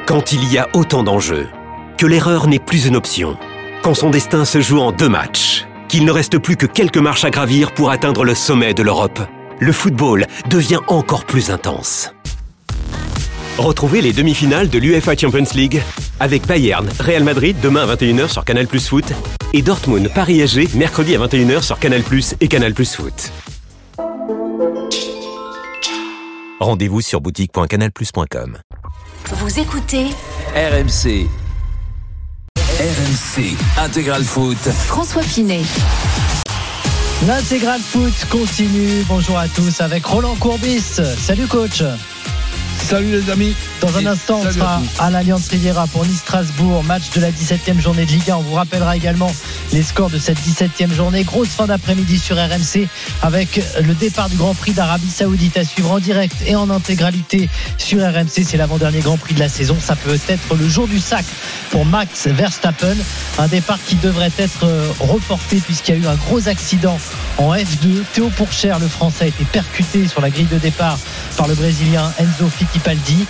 Quand il y a autant d'enjeux, que l'erreur n'est plus une option, quand son destin se joue en 2 matchs, qu'il ne reste plus que quelques marches à gravir pour atteindre le sommet de l'Europe, le football devient encore plus intense. Retrouvez les demi-finales de l'UEFA Champions League avec Bayern, Real Madrid demain à 21h sur Canal+ Foot et Dortmund, Paris SG mercredi à 21h sur Canal+ et Canal+ Foot. Rendez-vous sur boutique.canalplus.com. Vous écoutez RMC. RMC Intégral Foot. François Pinet. L'Intégral Foot continue. Bonjour à tous avec Roland Courbis. Salut coach. Salut les amis. Dans un instant, on sera à l'Allianz Riviera pour Nice-Strasbourg, match de la 17e journée de Ligue 1. On vous rappellera également les scores de cette 17e journée. Grosse fin d'après-midi sur RMC avec le départ du Grand Prix d'Arabie Saoudite à suivre en direct et en intégralité sur RMC. C'est l'avant-dernier Grand Prix de la saison. Ça peut être le jour du sac pour Max Verstappen. Un départ qui devrait être reporté puisqu'il y a eu un gros accident en F2. Théo Pourchaire, le Français, a été percuté sur la grille de départ par le Brésilien Enzo Fittipaldi.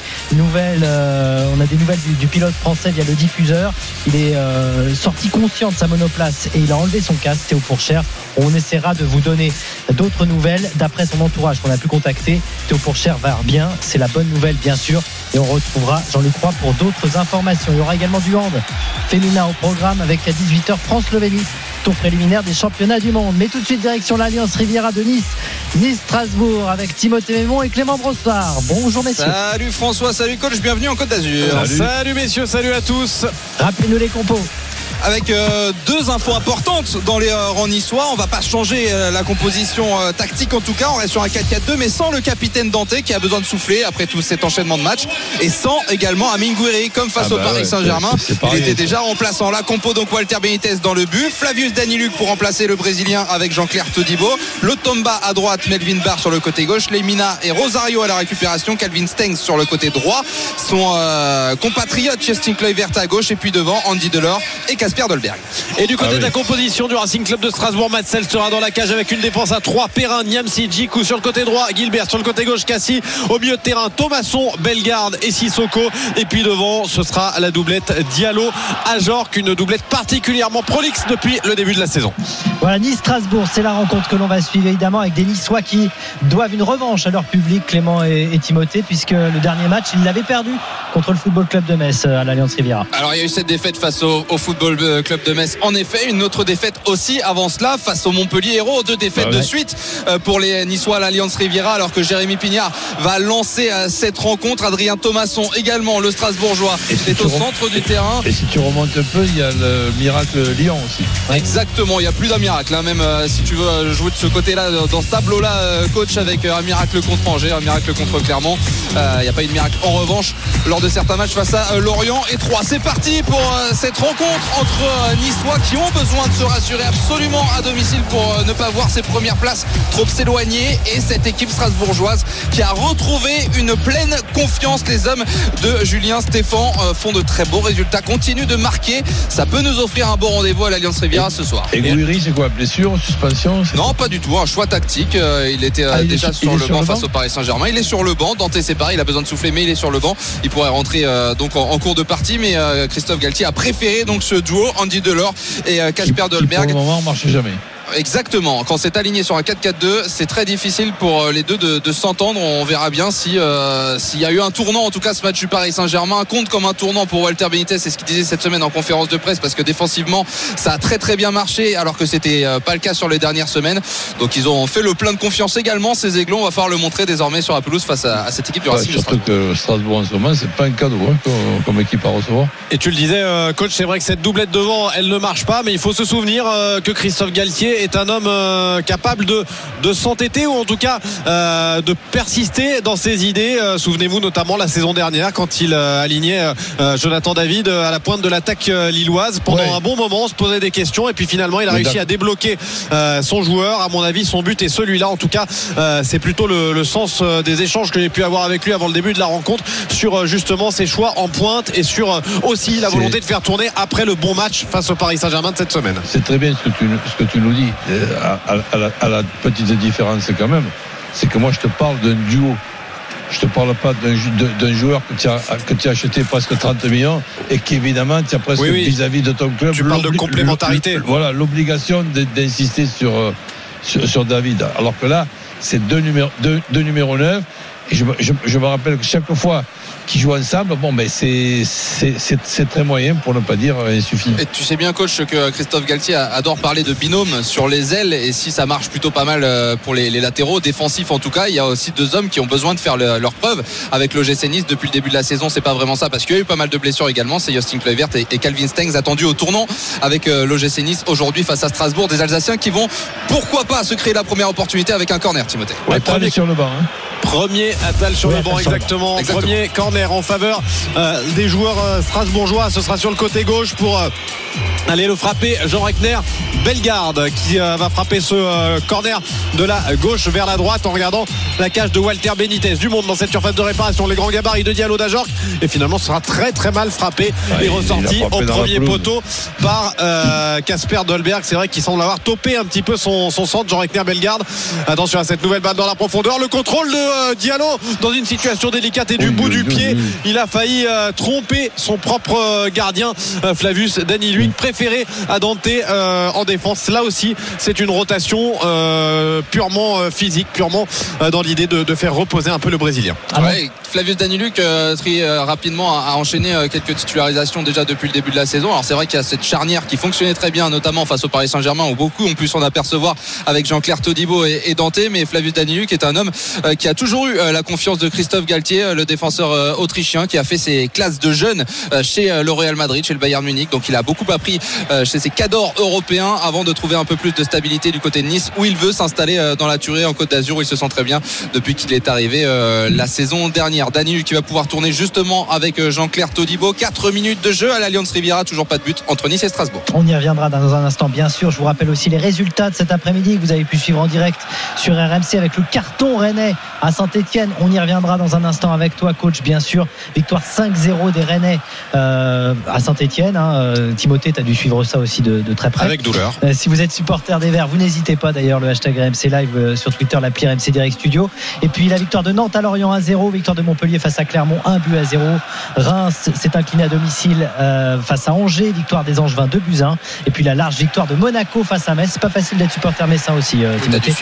On a des nouvelles du pilote français via le diffuseur. Il est sorti conscient de sa monoplace et il a enlevé son casque, Théo Pourchaire. On essaiera de vous donner d'autres nouvelles d'après son entourage qu'on a pu contacter. Théo Pourchaire va bien, c'est la bonne nouvelle bien sûr, et on retrouvera Jean-Luc Roy pour d'autres informations. Il y aura également du hand féminin au programme avec à 18h France-Slovénie, tour préliminaire des championnats du monde. Mais tout de suite direction l'Allianz Riviera de Nice, Nice-Strasbourg avec Timothée Mémon et Clément Brossard. Bonjour messieurs. Salut François, salut coach, bienvenue en Côte d'Azur. Salut messieurs, salut à tous. Rappelez-nous les compos. Avec 2 infos importantes dans les rangs niçois. On va pas changer la composition tactique en tout cas. On reste sur un 4-4-2 mais sans le capitaine Danté qui a besoin de souffler après tout cet enchaînement de matchs, et sans également Amine Gouiri comme face au Paris Saint-Germain. Il était déjà remplaçant. La compo donc Walter Benitez dans le but, Flavius Daniluk pour remplacer le Brésilien avec Jean-Claire Todibo, Lotomba à droite, Melvin Barr sur le côté gauche, Lemina et Rosario à la récupération, Calvin Stengs sur le côté droit, son compatriote Justin Kluivert à gauche, et puis devant Andy Delors et Kasper Dolberg. Et du côté de la composition du Racing Club de Strasbourg, Matsel sera dans la cage avec une défense à 3. Perrin, Niamsi, Djikou sur le côté droit, Gilbert sur le côté gauche, Cassie au milieu de terrain, Thomasson, Bellegarde et Sissoko, et puis devant ce sera la doublette Diallo Ajorc, une doublette particulièrement prolixe depuis le début de la saison. Voilà, Nice-Strasbourg, c'est la rencontre que l'on va suivre évidemment avec des Niçois qui doivent une revanche à leur public, Clément et Timothée, puisque le dernier match ils l'avaient perdu contre le Football Club de Metz à l'Allianz Riviera. Alors il y a eu cette défaite face au Football Club de Metz, en effet, une autre défaite aussi avant cela face au Montpellier Hérault, 2 défaites de suite pour les Niçois à l'Allianz Riviera, alors que Jérémy Pignard va lancer cette rencontre. Adrien Thomasson également, le Strasbourgeois, est au centre du terrain. Et si tu remontes un peu, il y a le miracle Lyon aussi. Exactement, il n'y a plus d'un miracle hein. Même si tu veux jouer de ce côté-là, dans ce tableau-là, coach, avec un miracle contre Angers, un miracle contre Clermont, il n'y a pas eu de miracle en revanche lors de certains matchs face à Lorient et Troyes. C'est parti pour cette rencontre entre Niçois qui ont besoin de se rassurer absolument à domicile pour ne pas voir ses premières places trop s'éloigner, et cette équipe strasbourgeoise qui a retrouvé une pleine confiance. Les hommes de Julien Stéphan font de très beaux résultats, continuent de marquer. Ça peut nous offrir un bon rendez-vous à l'Allianz Riviera ce soir. Et Gouiri, c'est quoi, blessure, suspension? Non, pas du tout, un choix tactique. Il était déjà sur le banc face au Paris Saint-Germain. Il est sur le banc, Danté c'est pareil, il a besoin de souffler mais il est sur le banc. Il pourrait rentrer donc en cours de partie, mais Christophe Galtier a préféré donc ce duo Andy Delors et Kasper Dolberg. Pour le moment, on ne marche jamais. Exactement, quand c'est aligné sur un 4-4-2, c'est très difficile pour les deux de s'entendre. On verra bien s'il y a eu un tournant. En tout cas, ce match du Paris Saint-Germain compte comme un tournant pour Walter Benitez, c'est ce qu'il disait cette semaine en conférence de presse, parce que défensivement ça a très très bien marché, alors que c'était pas le cas sur les dernières semaines. Donc ils ont fait le plein de confiance également, ces Aiglons. On va falloir le montrer désormais sur la pelouse face à cette équipe du Racing. Surtout que Strasbourg en ce moment, c'est pas un cadeau comme équipe à recevoir. Et tu le disais coach, c'est vrai que cette doublette devant elle ne marche pas, mais il faut se souvenir que Christophe Galtier est un homme capable de s'entêter, ou en tout cas de persister dans ses idées. Souvenez-vous notamment la saison dernière quand il alignait Jonathan David à la pointe de l'attaque lilloise pendant un bon moment. On se posait des questions et puis finalement il a réussi à débloquer son joueur. À mon avis son but est celui-là. En tout cas c'est plutôt le sens des échanges que j'ai pu avoir avec lui avant le début de la rencontre sur justement ses choix en pointe et sur aussi la volonté de faire tourner après le bon match face au Paris Saint-Germain de cette semaine. C'est très bien ce que tu nous dis. À la petite différence quand même, c'est que moi je te parle d'un duo Je te parle pas d'un joueur que tu as acheté presque 30 millions et qu'évidemment tu as presque vis-à-vis de ton club. Tu parles de complémentarité. Voilà, l'obligation d'insister sur David. Alors que là, c'est deux numéros 9. Et je me rappelle que chaque fois qu'ils jouent ensemble, c'est très moyen, pour ne pas dire insuffisant. Et tu sais bien, coach, que Christophe Galtier adore parler de binôme sur les ailes, et si ça marche plutôt pas mal pour les latéraux défensifs en tout cas, il y a aussi deux hommes qui ont besoin de faire leur preuve. Avec l'OGC Nice depuis le début de la saison, c'est pas vraiment ça, parce qu'il y a eu pas mal de blessures également. C'est Joachim Kluivert et Calvin Stengs attendus au tournant avec l'OGC Nice aujourd'hui face à Strasbourg, des Alsaciens qui vont pourquoi pas se créer la première opportunité avec un corner, Timothée. Premier sur le banc. Premier Attal sur le banc, exactement. Premier corner en faveur des joueurs strasbourgeois. Ce sera sur le côté gauche pour aller le frapper. Jean Reckner Bellegarde qui va frapper ce corner de la gauche vers la droite en regardant la cage de Walter Benitez. Du monde dans cette surface de réparation. Les grands gabarits de Diallo d'Ajorc, et finalement ce sera très très mal frappé et ressorti au premier poteau par Casper Dolberg. C'est vrai qu'il semble avoir topé un petit peu son centre, Jean Reckner Bellegarde. Attention à cette nouvelle balle dans la profondeur. Le contrôle de Diallo dans une situation délicate et du bout du pied, il a failli tromper son propre gardien Flavius Daniluk, préféré à Dante en défense. Là aussi c'est une rotation purement physique, purement dans l'idée de faire reposer un peu le Brésilien. Flavius Daniluk très rapidement a enchaîné quelques titularisations déjà depuis le début de la saison. Alors c'est vrai qu'il y a cette charnière qui fonctionnait très bien, notamment face au Paris Saint-Germain, où beaucoup ont pu s'en apercevoir avec Jean-Claire Todibo et Dante, mais Flavius Daniluk est un homme qui a toujours eu la confiance de Christophe Galtier, le défenseur autrichien, qui a fait ses classes de jeunes chez le Real Madrid, chez le Bayern Munich. Donc il a beaucoup appris chez ses cadors européens avant de trouver un peu plus de stabilité du côté de Nice, où il veut s'installer dans la Turée en Côte d'Azur, où il se sent très bien depuis qu'il est arrivé la saison dernière. Daniluk qui va pouvoir tourner justement avec Jean-Claire Todibo. 4 minutes de jeu à l'Allianz Riviera, toujours pas de but entre Nice et Strasbourg. On y reviendra dans un instant, bien sûr. Je vous rappelle aussi les résultats de cet après-midi que vous avez pu suivre en direct sur RMC avec le carton rennais à Saint-Etienne. On y reviendra dans un instant avec toi, coach, bien sûr. Victoire 5-0 des Rennais à Saint-Etienne. Timothée, tu as dû suivre ça aussi de très près. Avec douleur. Si vous êtes supporter des Verts, vous n'hésitez pas, d'ailleurs, le hashtag RMC Live sur Twitter, l'appli RMC Direct Studio. Et puis la victoire de Nantes à Lorient 1-0, victoire de Montpellier face à Clermont 1-0. Reims s'est incliné à domicile face à Angers, victoire des Angevins 2-1. Et puis la large victoire de Monaco face à Metz. C'est pas facile d'être supporter messin aussi, Timothée.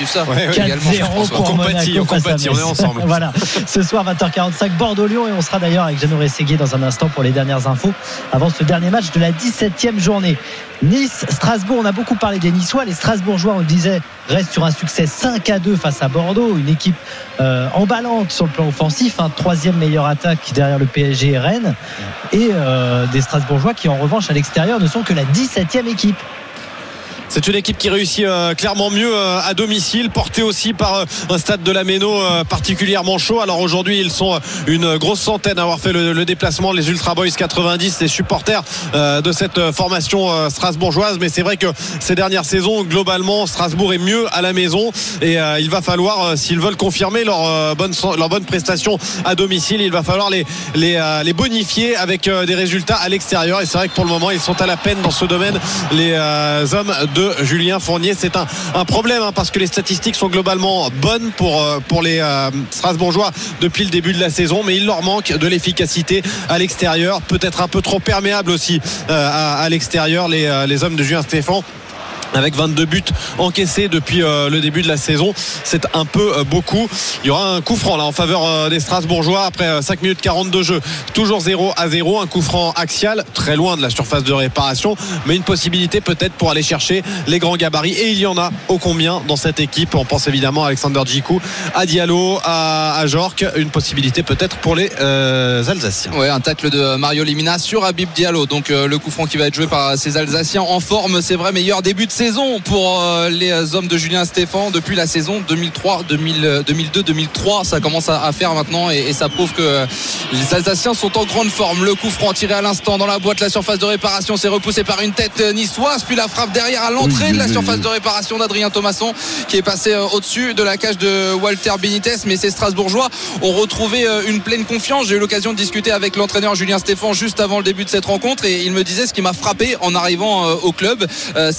4-0 pour Monaco face à Metz. On est ensemble. Voilà. Ce soir 20h45 Bordeaux-Lyon, et on sera d'ailleurs avec Jeannot Rességuier dans un instant pour les dernières infos avant ce dernier match de la 17e journée. Nice-Strasbourg, on a beaucoup parlé des Niçois. Les Strasbourgeois, on le disait, restent sur un succès 5-2 face à Bordeaux, une équipe emballante sur le plan offensif, troisième meilleure attaque derrière le PSG et Rennes, et des Strasbourgeois qui en revanche à l'extérieur ne sont que la 17e équipe. C'est une équipe qui réussit clairement mieux à domicile, portée aussi par un stade de la Méno particulièrement chaud. Alors aujourd'hui ils sont une grosse centaine à avoir fait le déplacement, les Ultra Boys 90, les supporters de cette formation strasbourgeoise. Mais c'est vrai que ces dernières saisons, globalement, Strasbourg est mieux à la maison, et il va falloir, s'ils veulent confirmer leur bonne prestation à domicile, il va falloir les bonifier avec des résultats à l'extérieur. Et c'est vrai que pour le moment ils sont à la peine dans ce domaine, les hommes de Julien Fournier. C'est un problème, parce que les statistiques sont globalement bonnes pour les Strasbourgeois depuis le début de la saison, mais il leur manque de l'efficacité à l'extérieur, peut-être un peu trop perméable aussi à l'extérieur, les hommes de Julien Stéphan. Avec 22 buts encaissés depuis le début de la saison, c'est un peu beaucoup. Il y aura un coup franc là en faveur des Strasbourgeois après 5 minutes 40 de jeu, toujours 0-0, un coup franc axial très loin de la surface de réparation, mais une possibilité peut-être pour aller chercher les grands gabarits, et il y en a ô combien dans cette équipe. On pense évidemment à Alexander Djikou, à Diallo, à Jorque, une possibilité peut-être pour les Alsaciens. Ouais, un tacle de Mario Lemina sur Habib Diallo, donc le coup franc qui va être joué par ces Alsaciens en forme, c'est vrai, meilleur début de saison pour les hommes de Julien Stéphan depuis la saison 2002-2003. Ça commence à faire maintenant, et ça prouve que les Alsaciens sont en grande forme. Le coup franc tiré à l'instant dans la boîte, la surface de réparation, c'est repoussé par une tête niçoise, puis la frappe derrière à l'entrée de la surface de réparation d'Adrien Thomasson, qui est passé au-dessus de la cage de Walter Benitez. Mais ces Strasbourgeois ont retrouvé une pleine confiance. J'ai eu l'occasion de discuter avec l'entraîneur Julien Stéphan juste avant le début de cette rencontre, et il me disait ce qui m'a frappé en arrivant au club cet été, c'est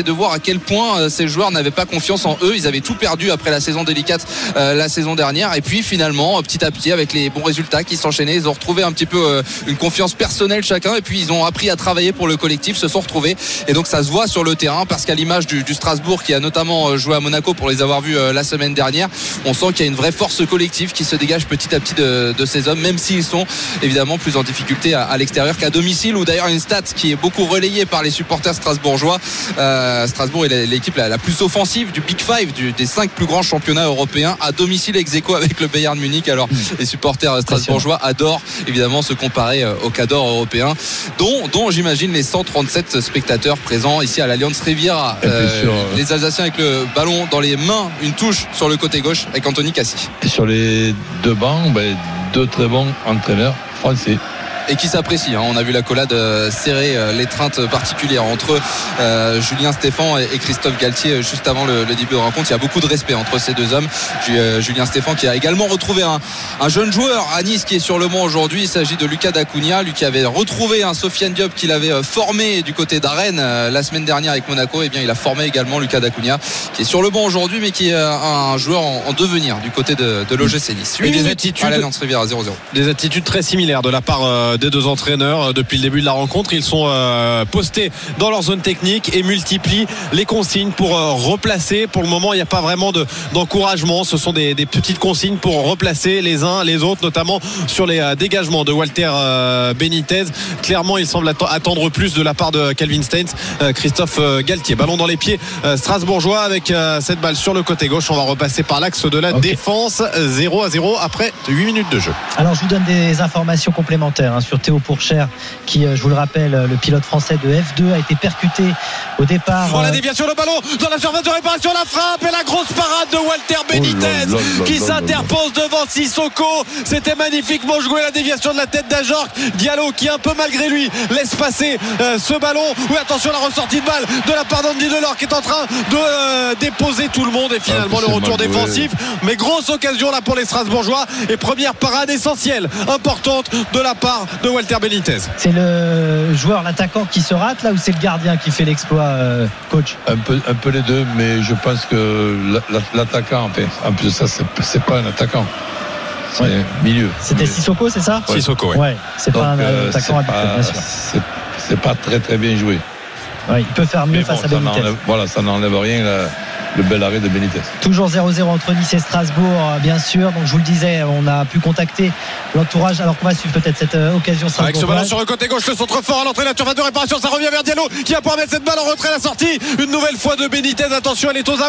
c'est de voir à quel point ces joueurs n'avaient pas confiance en eux. Ils avaient tout perdu après la saison délicate la saison dernière, et puis finalement petit à petit avec les bons résultats qui s'enchaînaient, ils ont retrouvé un petit peu une confiance personnelle chacun, et puis ils ont appris à travailler pour le collectif, se sont retrouvés, et donc ça se voit sur le terrain, parce qu'à l'image du Strasbourg qui a notamment joué à Monaco pour les avoir vus la semaine dernière, on sent qu'il y a une vraie force collective qui se dégage petit à petit de ces hommes, même s'ils sont évidemment plus en difficulté à l'extérieur qu'à domicile, ou d'ailleurs une stat qui est beaucoup relayée par les supporters strasbourgeois. Strasbourg est l'équipe la plus offensive du Big Five, des 5 plus grands championnats européens, à domicile ex aequo avec le Bayern Munich. Alors les supporters strasbourgeois adorent évidemment se comparer au cador européen, dont j'imagine les 137 spectateurs présents ici à l'Allianz Riviera. Les Alsaciens avec le ballon dans les mains, une touche sur le côté gauche avec Anthony Cassi. Et sur les deux bancs, 2 très bons entraîneurs français. Et qui s'apprécie, on a vu l'accolade serrer, l'étreinte particulière entre Julien Stéphan et Christophe Galtier juste avant le début de rencontre. Il y a beaucoup de respect entre ces deux hommes. Julien Stéphan qui a également retrouvé un jeune joueur à Nice qui est sur le banc aujourd'hui. Il s'agit de Lucas Dacunia, lui qui avait retrouvé un Sofiane Diop qu'il avait formé du côté d'Arène la semaine dernière avec Monaco. Et bien il a formé également Lucas Dacunia qui est sur le banc aujourd'hui, mais qui est un joueur en devenir du côté de l'OGC Nice. Et des attitudes, 0-0. Des attitudes très similaires de la part des deux entraîneurs depuis le début de la rencontre. Ils sont postés dans leur zone technique et multiplient les consignes pour replacer. Pour le moment, il n'y a pas vraiment d'encouragement. Ce sont des petites consignes pour replacer les uns les autres, notamment sur les dégagements de Walter Benitez. Clairement, il semble attendre plus de la part de Calvin Stengs. Christophe Galtier, ballon dans les pieds strasbourgeois avec cette balle sur le côté gauche. On va repasser par l'axe de la défense. 0-0 après 8 minutes de jeu. Alors je vous donne des informations complémentaires sur Théo Pourchère qui, je vous le rappelle, le pilote français de F2 a été percuté au départ. La déviation, le ballon dans la surface de réparation, la frappe et la grosse parade de Walter Benitez qui s'interpose devant Sissoko. C'était magnifiquement joué, la déviation de la tête d'Ajorc. Diallo qui un peu malgré lui laisse passer ce ballon. Oui, attention, la ressortie de balle de la part d'Andy Delors qui est en train de déposer tout le monde, et finalement le retour défensif. Mais grosse occasion là pour les Strasbourgeois, et première parade essentielle, importante de la part de Walter Benitez. C'est le joueur, l'attaquant qui se rate là, ou c'est le gardien qui fait l'exploit, coach? Un peu les deux, mais je pense que l'attaquant, en plus de ça, c'est pas un attaquant, c'est milieu. C'était Sissoko, c'est ça? Ouais. Sissoko, ouais. C'est donc, pas un attaquant habituel, bien sûr. C'est pas très bien joué. Ouais, il peut faire mieux mais face à Benitez. Ça n'enlève rien le bel arrêt de Benitez. Toujours 0-0 entre Nice et Strasbourg, bien sûr. Donc je vous le disais, on a pu contacter l'entourage, alors qu'on va suivre peut-être cette occasion. Avec ce ballon sur le côté gauche, le centre fort à l'entrée de la surface de réparation, ça revient vers Diallo qui va pouvoir mettre cette balle en retrait à la sortie. Une nouvelle fois de Benitez. Attention, elle est aux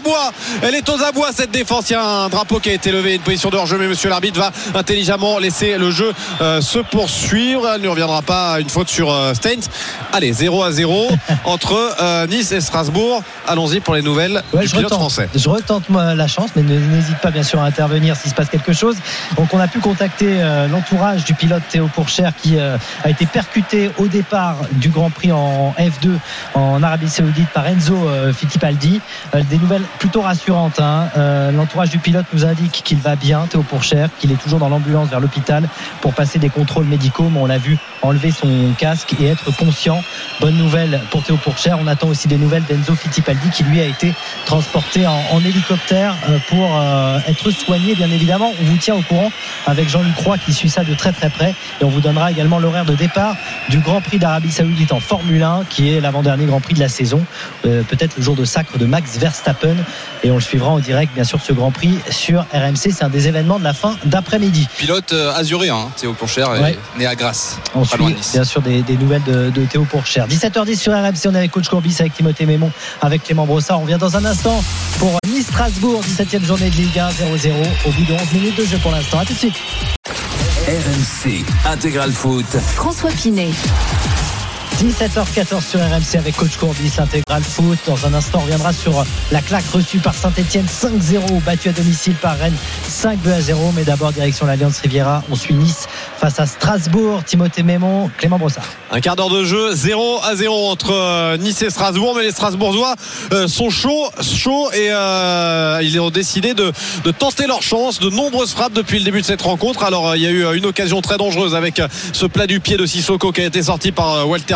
abois cette défense. Il y a un drapeau qui a été levé, une position de hors-jeu, mais monsieur l'arbitre va intelligemment laisser le jeu se poursuivre. Elle ne reviendra pas, une faute sur Stengs. Allez, 0-0 entre Nice et Strasbourg. Allons-y pour les nouvelles du pilote français. Je retente moi la chance, mais n'hésite pas bien sûr à intervenir s'il se passe quelque chose. Donc on a pu contacter l'entourage du pilote Théo Pourchère qui a été percuté au départ du Grand Prix en F2 en Arabie Saoudite par Enzo Fittipaldi. Des nouvelles plutôt rassurantes. L'entourage du pilote nous indique qu'il va bien, Théo Pourchère, qu'il est toujours dans l'ambulance vers l'hôpital pour passer des contrôles médicaux, mais on l'a vu enlever son casque et être conscient. Bonne nouvelle pour Théo Pourchère. On attend aussi des nouvelles d'Enzo Fittipaldi qui lui a été transporté en hélicoptère pour être soigné, bien évidemment. On vous tient au courant avec Jean-Luc Roy qui suit ça de très très près, et on vous donnera également l'horaire de départ du Grand Prix d'Arabie Saoudite en Formule 1 qui est l'avant-dernier Grand Prix de la saison, peut-être le jour de sacre de Max Verstappen, et on le suivra en direct bien sûr ce Grand Prix sur RMC. C'est un des événements de la fin d'après-midi. Pilote azuréen, Théo Pourchère, né à Grasse. On suit bien sûr des nouvelles de Théo Pourchère. 17h10 sur RMC, on est avec coach Courbis, avec Timothée Mémon, avec Clément Brossard. On revient dans un instant pour Nice-Strasbourg, 17e journée de Ligue 1, 0-0 au bout de 11 minutes de jeu pour l'instant. A tout de suite. RMC Intégral Foot. François Pinet. 17h14 sur RMC avec coach Courbis, l'intégral foot. Dans un instant, on reviendra sur la claque reçue par Saint-Etienne 5-0, battue à domicile par Rennes 5-0. Mais d'abord, direction l'Allianz Riviera. On suit Nice face à Strasbourg. Timothée Mémon, Clément Brossard. Un quart d'heure de jeu, 0-0 entre Nice et Strasbourg. Mais les Strasbourgeois sont chauds et ils ont décidé de tenter leur chance. De nombreuses frappes depuis le début de cette rencontre. Alors, il y a eu une occasion très dangereuse avec ce plat du pied de Sissoko qui a été sorti par Walter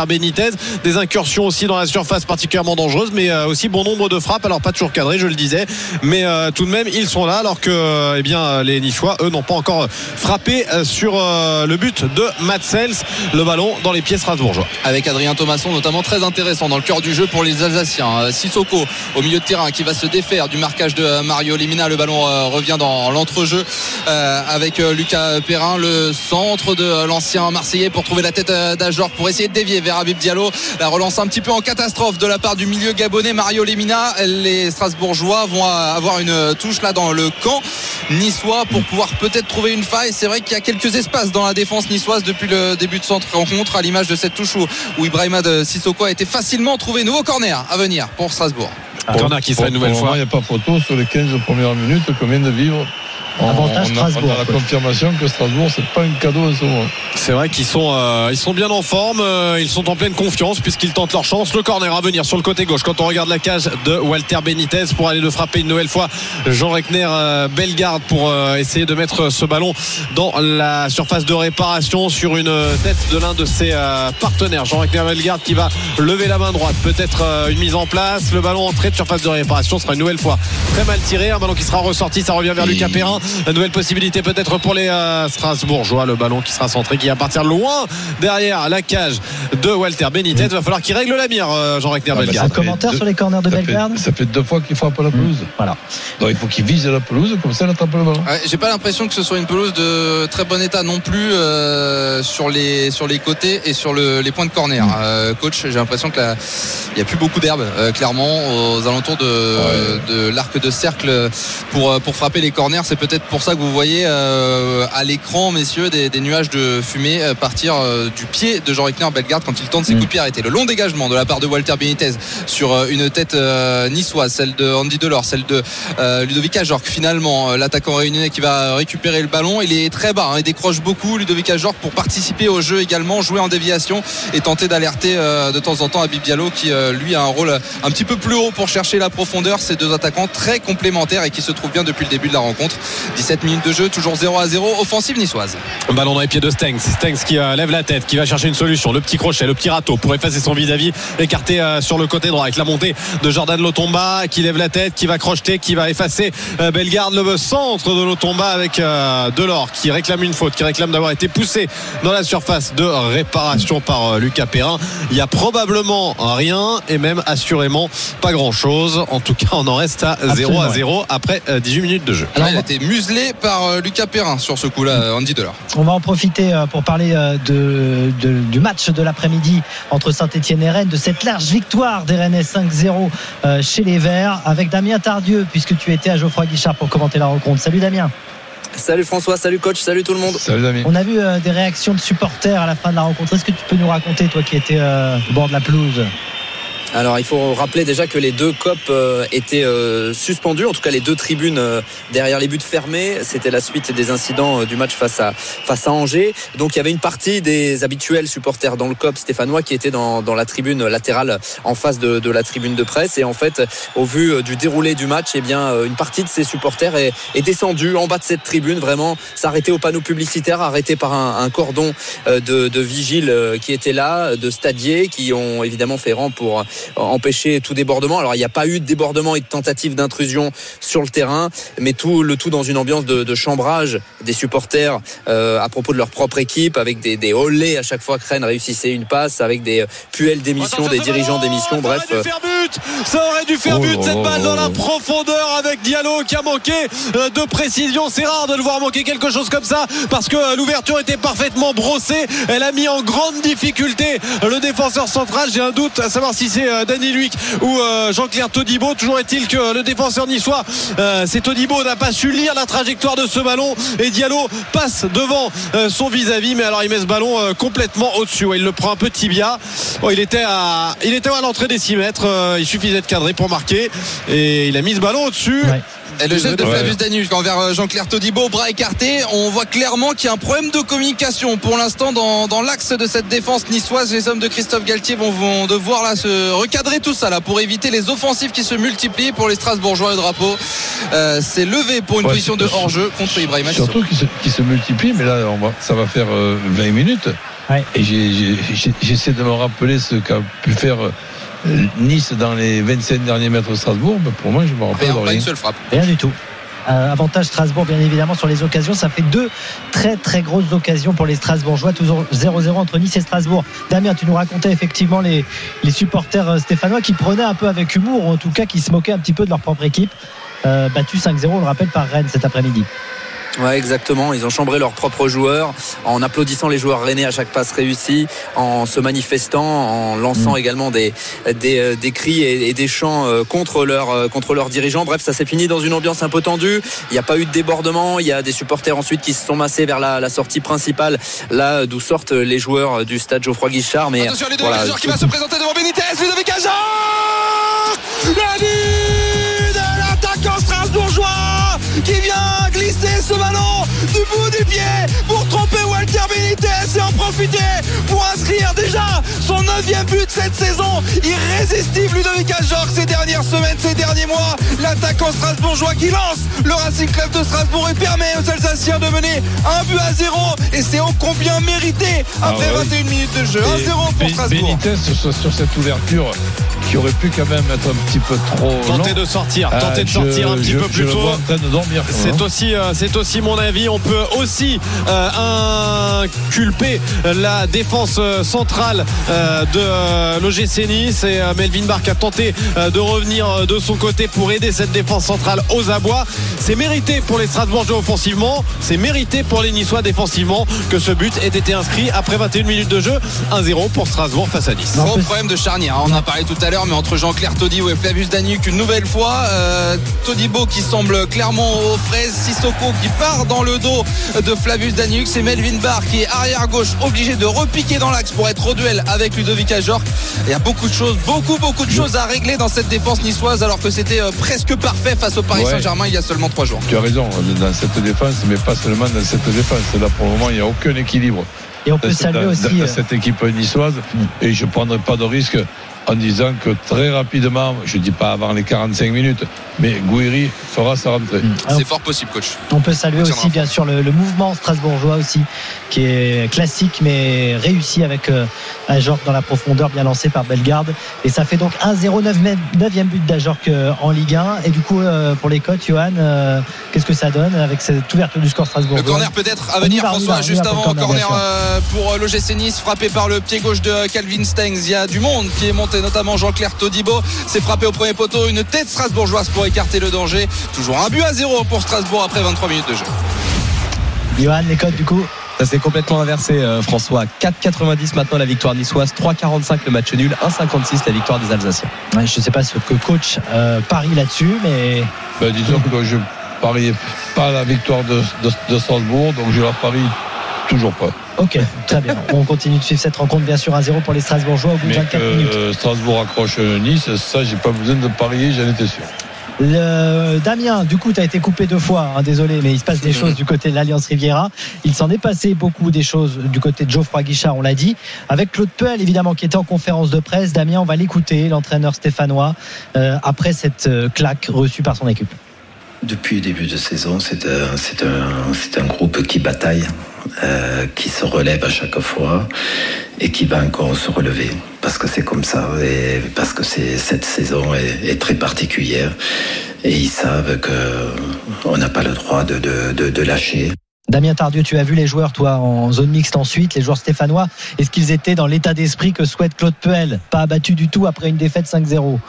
Benitez. Des incursions aussi dans la surface particulièrement dangereuses, mais aussi bon nombre de frappes. Alors pas toujours cadrées, je le disais, mais tout de même ils sont là, alors que les Niçois eux n'ont pas encore frappé sur le but de Mats Sels. Le ballon dans les pieds strasbourgeois, avec Adrien Thomasson notamment, très intéressant dans le cœur du jeu pour les Alsaciens. Sissoko au milieu de terrain qui va se défaire du marquage de Mario Lemina. Le ballon revient dans l'entrejeu avec Lucas Perrin, le centre de l'ancien Marseillais pour trouver la tête d'Ajor, pour essayer de dévier vers Habib Diallo. La relance un petit peu en catastrophe de la part du milieu gabonais Mario Lemina. Les Strasbourgeois vont avoir une touche là dans le camp niçois pour pouvoir peut-être trouver une faille. C'est vrai qu'il y a quelques espaces dans la défense niçoise depuis le début de cette rencontre, à l'image de cette touche où Ibrahima Sissoko a été facilement trouvé. Nouveau corner à venir pour Strasbourg. Corner qui serait une nouvelle fois. Il n'y a pas photo sur les 15 premières minutes qu'on vient de vivre. Avantage Strasbourg. On a la confirmation que Strasbourg, c'est pas un cadeau en ce moment. C'est vrai qu'ils sont bien en forme, ils sont en pleine confiance puisqu'ils tentent leur chance. Le corner à venir sur le côté gauche quand on regarde la cage de Walter Benitez pour aller le frapper une nouvelle fois. Jean Reckner Bellegarde pour essayer de mettre ce ballon dans la surface de réparation sur une tête de l'un de ses partenaires. Jean Reckner Bellegarde qui va lever la main droite, peut-être une mise en place. Le ballon entrée de surface de réparation sera une nouvelle fois très mal tiré. Un ballon qui sera ressorti, ça revient vers Lucas Perrin. La nouvelle possibilité peut-être pour les Strasbourgeois. Le ballon qui sera centré, qui va partir loin derrière la cage de Walter Benitez. Il va falloir qu'il règle la mire, Jean Reckner Bellegarde. Un commentaire sur les corners de Bellegarde. Ça fait 2 fois qu'il frappe à la pelouse. Voilà. Donc il faut qu'il vise la pelouse, comme ça il attrape le ballon. J'ai pas l'impression que ce soit une pelouse de très bon état non plus sur les côtés et sur les points de corner. Coach, j'ai l'impression qu'il n'y a plus beaucoup d'herbe clairement aux alentours de l'arc de cercle pour frapper les corners. C'est peut-être pour ça que vous voyez à l'écran, messieurs, des nuages de fumée partir du pied de Jean Reckner Bellegarde quand il tente ses coups de pied arrêtés. Le long dégagement de la part de Walter Benitez sur une tête niçoise, celle de Andy Delors, celle de Ludovic Ajorc. Finalement, l'attaquant réunionnais qui va récupérer le ballon, il est très bas, il décroche beaucoup Ludovic Ajorc pour participer au jeu également, jouer en déviation et tenter d'alerter de temps en temps Habib Diallo qui lui a un rôle un petit peu plus haut pour chercher la profondeur. Ces deux attaquants très complémentaires et qui se trouvent bien depuis le début de la rencontre. 17 minutes de jeu, toujours 0-0, offensive niçoise. Ballon dans les pieds de Stengs qui lève la tête, qui va chercher une solution, le petit crochet, le petit râteau pour effacer son vis-à-vis, écarté sur le côté droit avec la montée de Jordan Lotomba qui lève la tête, qui va crocheter, qui va effacer Bellegarde. Le centre de Lotomba avec Delors qui réclame une faute, qui réclame d'avoir été poussé dans la surface de réparation par Lucas Perrin. Il y a probablement rien et même assurément pas grand chose. En tout cas on en reste à 0-0 après 18 minutes de jeu. Alors, il a été muselé par Lucas Perrin sur ce coup-là, Andy Delors. On va en profiter pour parler du match de l'après-midi entre Saint-Etienne et Rennes, de cette large victoire des Rennais 5-0 chez les Verts, avec Damien Tardieu, puisque tu étais à Geoffroy Guichard pour commenter la rencontre. Salut Damien. Salut François, salut coach, salut tout le monde. Salut Damien. On a vu des réactions de supporters à la fin de la rencontre. Est-ce que tu peux nous raconter, toi qui étais au bord de la pelouse? Alors il faut rappeler déjà que les deux COP étaient suspendus, en tout cas les deux tribunes derrière les buts fermés. C'était la suite des incidents du match face à Angers. Donc il y avait une partie des habituels supporters dans le COP stéphanois qui étaient dans la tribune latérale en face de la tribune de presse. Et en fait, au vu du déroulé du match, eh bien une partie de ces supporters est descendue en bas de cette tribune, vraiment s'arrêter au panneau publicitaire, arrêté par un cordon de vigiles qui étaient là, de stadiers qui ont évidemment fait rang pour empêcher tout débordement. Alors il n'y a pas eu de débordement et de tentative d'intrusion sur le terrain, mais le tout dans une ambiance de chambrage des supporters à propos de leur propre équipe, avec des olés à chaque fois que Rennes réussissait une passe, avec des puels d'émission, des dirigeants d'émission, bref. Ça aurait dû faire but cette balle dans la profondeur avec Diallo qui a manqué de précision. C'est rare de le voir manquer quelque chose comme ça parce que l'ouverture était parfaitement brossée. Elle a mis en grande difficulté le défenseur central. J'ai un doute à savoir si c'est Danny Luick ou Jean-Claire Todibo. Toujours est-il que le défenseur niçois, c'est Todibo, n'a pas su lire la trajectoire de ce ballon et Diallo passe devant son vis-à-vis, mais alors il met ce ballon complètement au-dessus. Il le prend un peu tibia. Il était à l'entrée des 6 mètres. Il suffisait de cadrer pour marquer et il a mis ce ballon au-dessus. Et le geste de Flavius Danuc envers Jean-Claire Todibo, bras écartés. On voit clairement qu'il y a un problème de communication pour l'instant dans l'axe de cette défense niçoise. Les hommes de Christophe Galtier vont devoir là se recadrer tout ça là pour éviter les offensives qui se multiplient. Pour les Strasbourgeois, le drapeau c'est levé pour une position de hors-jeu contre Ibrahima Sissoko. Surtout qui se multiplie, mais là ça va faire 20 minutes. Ouais. Et j'essaie de me rappeler ce qu'a pu faire Nice dans les 25 derniers mètres de Strasbourg. Mais pour moi, je me rappelle Pas une seule frappe. Rien du tout. Avantage Strasbourg bien évidemment sur les occasions. Ça fait 2 très très grosses occasions pour les Strasbourgeois. Toujours 0-0 entre Nice et Strasbourg. Damien, tu nous racontais effectivement les supporters stéphanois qui prenaient un peu avec humour, ou en tout cas qui se moquaient un petit peu de leur propre équipe, battus 5-0, on le rappelle, par Rennes cet après-midi. Ouais, exactement. Ils ont chambré leurs propres joueurs en applaudissant les joueurs rennais à chaque passe réussie, en se manifestant, en lançant également des cris et des chants contre leurs dirigeants. Bref, ça s'est fini dans une ambiance un peu tendue. Il n'y a pas eu de débordement. Il y a des supporters ensuite qui se sont massés vers la sortie principale, là d'où sortent les joueurs du stade Geoffroy Guichard. Mais attention, Ludovic Ajor qui va se présenter devant Benitez. Ludovic Ajor, la but de l'attaquant strasbourgeois qui vient glisser ce ballon du bout du pied pour tromper Walter Benitez et en profiter pour inscrire déjà son 9e but cette saison. Irrésistible Ludovic Ajor ces dernières semaines, ces derniers mois. L'attaquant strasbourgeois qui lance le Racing Club de Strasbourg et permet aux Alsaciens de mener 1-0 et c'est ô combien mérité après 21 minutes de jeu. 1-0 pour Strasbourg. Benitez sur cette ouverture qui aurait pu quand même être un petit peu trop tenter de sortir un petit peu plus tôt. En train de dormir, c'est aussi mon avis. On peut aussi inculper la défense centrale de l'OGC Nice, et Melvin Bark a tenté de revenir de son côté pour aider cette défense centrale aux abois. C'est mérité pour les Strasbourgeois offensivement, c'est mérité pour les Niçois défensivement que ce but ait été inscrit après 21 minutes de jeu. 1-0 pour Strasbourg face à Nice. Gros problème de charnière, on en a parlé tout à l'heure, mais entre Jean-Claire Todibo et Flavius Danuc une nouvelle fois, Todibo qui semble clairement aux fraises, Sissoko qui part dans le dos de Flavius Danuc, c'est Melvin Barr qui est arrière gauche obligé de repiquer dans l'axe pour être au duel avec Ludovic Ajor. Il y a beaucoup de choses à régler dans cette défense niçoise, alors que c'était presque parfait face au Paris Saint-Germain il y a seulement 3 jours. Tu as raison dans cette défense, mais pas seulement dans cette défense. Là pour le moment il n'y a aucun équilibre. Et on peut saluer aussi cette équipe niçoise, et je ne prendrai pas de risque en disant que très rapidement, je ne dis pas avant les 45 minutes, mais Gouiri fera sa rentrée. C'est fort possible, coach. On peut saluer aussi bien sûr le mouvement strasbourgeois aussi, qui est classique mais réussi avec Ajorc dans la profondeur, bien lancé par Bellegarde, et ça fait donc 1-0, 9e but d'Ajorc en Ligue 1. Et du coup pour les cotes, Johan, qu'est-ce que ça donne avec cette ouverture du score strasbourgeois? Le corner peut-être à venir, François, juste avant. Corner pour l'OGC Nice, frappé par le pied gauche de Calvin Stengs. Il y a du monde qui est monté, notamment Jean-Claire Todibo. C'est frappé au premier poteau, une tête strasbourgeoise pour écarter le danger. Toujours 1-0 pour Strasbourg après 23 minutes de jeu. Johan, les cotes du coup? Ça s'est complètement inversé, François. 4,90 maintenant la victoire niçoise, 3,45 le match nul, 1,56 la victoire des Alsaciens. Ouais, je ne sais pas ce que coach parie là-dessus, mais disons que je parie pas la victoire de Strasbourg, donc je la parie toujours pas. Ok, très bien. On continue de suivre cette rencontre, bien sûr, 1-0 pour les Strasbourgeois au bout de 24 minutes. Strasbourg accroche Nice, ça j'ai pas besoin de parier, j'en étais sûr. Damien, du coup tu as été coupé 2 fois, désolé, mais il se passe des choses du côté de l'Alliance Riviera. Il s'en est passé beaucoup des choses du côté de Geoffroy Guichard, on l'a dit, avec Claude Puel évidemment qui était en conférence de presse. Damien, on va l'écouter, l'entraîneur stéphanois, après cette claque reçue par son équipe. Depuis le début de saison, c'est un groupe qui bataille, qui se relève à chaque fois et qui va encore se relever, parce que c'est comme ça et parce que cette saison est très particulière et ils savent qu'on n'a pas le droit de lâcher. Damien Tardieu, tu as vu les joueurs, toi, en zone mixte ensuite, les joueurs stéphanois. Est-ce qu'ils étaient dans l'état d'esprit que souhaite Claude Puel? Pas abattu du tout après une défaite 5-0?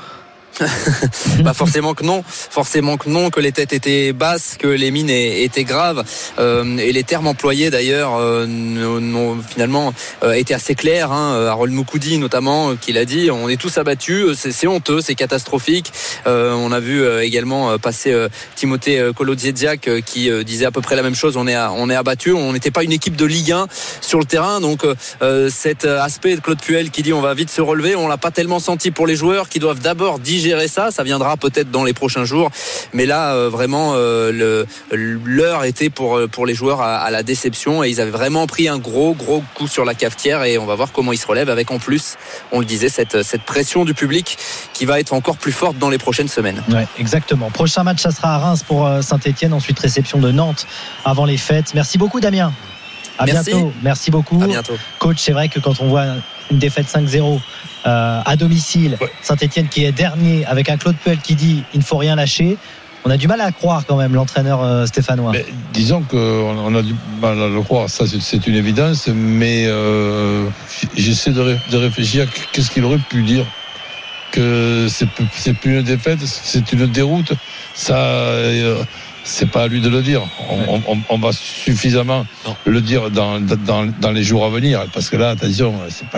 Pas forcément que non, que les têtes étaient basses, que les mines étaient graves, et les termes employés d'ailleurs n'ont finalement été assez clairs. Harold Moukoudi notamment, qui l'a dit, on est tous abattus, c'est honteux, c'est catastrophique. On a vu également passer Timothée Kolodziejczak qui disait à peu près la même chose. On est abattus, on n'était pas une équipe de Ligue 1 sur le terrain, donc cet aspect de Claude Puel qui dit on va vite se relever, on l'a pas tellement senti pour les joueurs qui doivent d'abord digérer digérer ça. Ça viendra peut-être dans les prochains jours, mais là vraiment l'heure était pour les joueurs à la déception, et ils avaient vraiment pris un gros coup sur la cafetière, et on va voir comment ils se relèvent avec, en plus, on le disait, cette pression du public qui va être encore plus forte dans les prochaines semaines. Ouais, exactement. Prochain match, ça sera à Reims pour Saint-Etienne, ensuite réception de Nantes avant les fêtes. Merci beaucoup, Damien. Merci. Bientôt. Merci beaucoup. À bientôt. Coach, c'est vrai que quand on voit une défaite 5-0 à domicile, Saint-Etienne qui est dernier, avec un Claude Puel qui dit il ne faut rien lâcher, on a du mal à croire quand même, l'entraîneur stéphanois. Mais disons qu'on a du mal à le croire, ça c'est une évidence, mais j'essaie de réfléchir, qu'est-ce qu'il aurait pu dire, que c'est plus une défaite, c'est une déroute. Ça, c'est pas à lui de le dire. On va suffisamment le dire dans les jours à venir, parce que là, attention,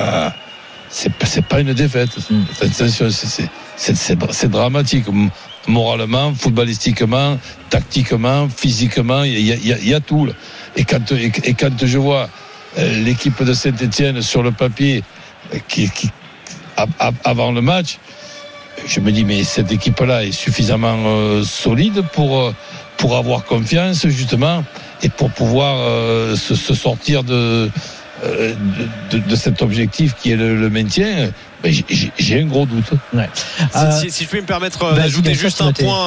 c'est pas une défaite. Attention, c'est dramatique. Moralement, footballistiquement, tactiquement, physiquement, il y a tout. Et quand je vois l'équipe de Saint-Etienne sur le papier qui avant le match, je me dis, mais cette équipe-là est suffisamment solide pour avoir confiance, justement, et pour pouvoir se sortir de cet objectif qui est le maintien. J'ai un gros doute. Ouais. Si je puis me permettre d'ajouter juste un point,